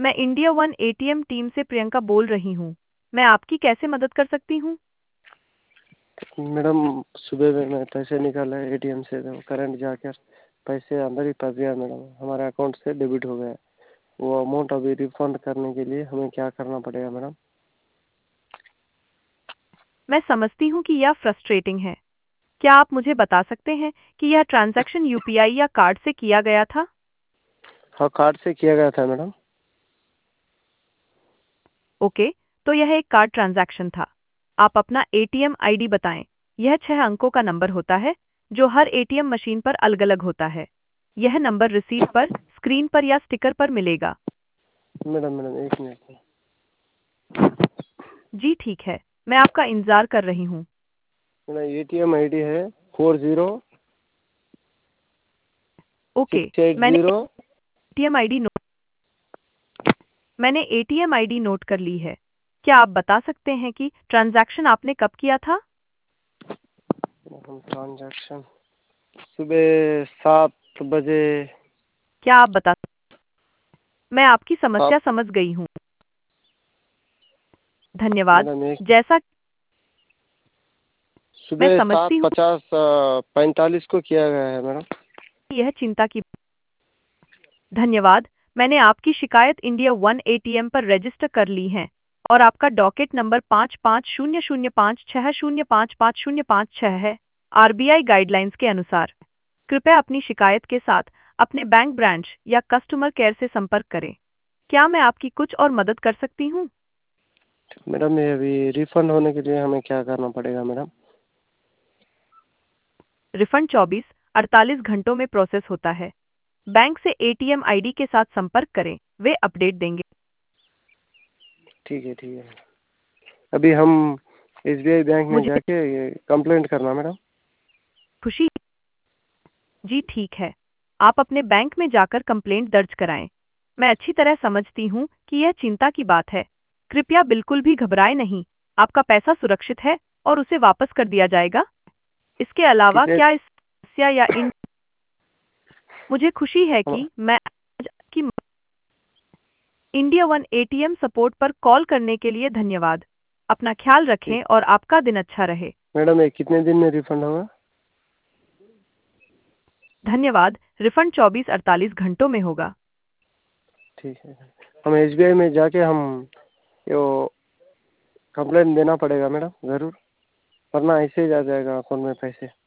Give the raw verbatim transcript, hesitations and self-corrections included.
मैं India One ATM team से प्रियंका बोल रही हूँ। मैं आपकी कैसे मदद कर सकती हूँ? मैडम सुबह में मैं पैसे निकाला एटीएम से तो करंट जाकर पैसे अंदर ही फंस गया मैडम, हमारे अकाउंट से डेबिट हो गया। वो अमाउंट अभी रिफंड करने के लिए हमें क्या करना पड़ेगा मैडम? मैं समझती हूँ कि यह फ्रस्ट्रेटिंग है। क्या आप मुझे बता सकते हैं कि यह ट्रांजैक्शन यूपीआई या कार्ड से किया गया था? हाँ, कार्ड से किया गया था मैडम। ओके, तो यह एक कार्ड ट्रांजैक्शन था। आप अपना एटीएम आईडी बताएं। यह छह अंकों का नंबर होता है जो हर एटीएम मशीन पर अलग-अलग होता है। यह नंबर रिसीट पर, स्क्रीन पर या स्टिकर पर मिलेगा। मैडम मैडम एक मिनट। जी ठीक है, मैं आपका इंतजार कर रही हूँ। मेरा एटीएम आईडी है four zero okay, six eight मैंने जीरो एटीएम आईडी नोट मैंने एटीएम आईडी नोट कर ली है। क्या आप बता सकते हैं कि ट्रांजैक्शन आपने कब किया था? ट्रांजैक्शन सुबह सात बजे। क्या आप बता मैं आपकी आप समस्या समझ गई हूँ। धन्यवाद। मैडम एक जैसा मैं सुबह सात समझती हूँ पचास पैंतालीस को किया गया है मैडम। कि यह चिंता की धन्यवाद। मैंने आपकी शिकायत इंडिया वन एटीएम पर रजिस्टर कर ली है और आपका डॉकेट नंबर पाँच पाँच शून्य शून्य पाँच छः शून्य पाँच पाँच शून्य पाँच छः है। आरबीआई गाइडलाइंस के अनुसार कृपया अपनी शिकायत के साथ अपने बैंक ब्रांच या कस्टमर केयर से संपर्क करें। क्या मैं आपकी कुछ और मदद कर सकती हूँ? मैडम ये अभी रिफंड होने के लिए हमें क्या करना पड़ेगा मैडम? रिफंड चौबीस अड़तालीस घंटों में प्रोसेस होता है। बैंक से एटीएम आईडी के साथ संपर्क करें, वे अपडेट देंगे। ठीक है ठीक है। अभी हम एसबीआई बैंक में मुझे जाके ये कंप्लेंट करना मैडम? खुशी जी ठीक है, आप अपने बैंक में जाकर कंप्लेंट दर्ज कराएं। मैं अच्छी तरह समझती हूँ कि यह चिंता की बात है। कृपया बिल्कुल भी घबराएं नहीं, आपका पैसा सुरक्षित है और उसे वापस कर दिया जाएगा। इसके अलावा कितने क्या इस समस्या या इन मुझे खुशी है हम- कि मैं आज आपकी इंडिया वन एटीएम सपोर्ट पर कॉल करने के लिए धन्यवाद। अपना ख्याल ठीक रखें और आपका दिन अच्छा रहे। मैडम ये कितने दिन में रिफंड होगा? धन्यवाद। रिफंड चौबीस अड़तालीस घंटों में होगा। ठीक है। हम एसबीआई में जाके हम यो कंप्लेंट देना पड़ेगा मैडम ज़रूर, वरना ऐसे ही आ जाएगा अकाउंट में पैसे।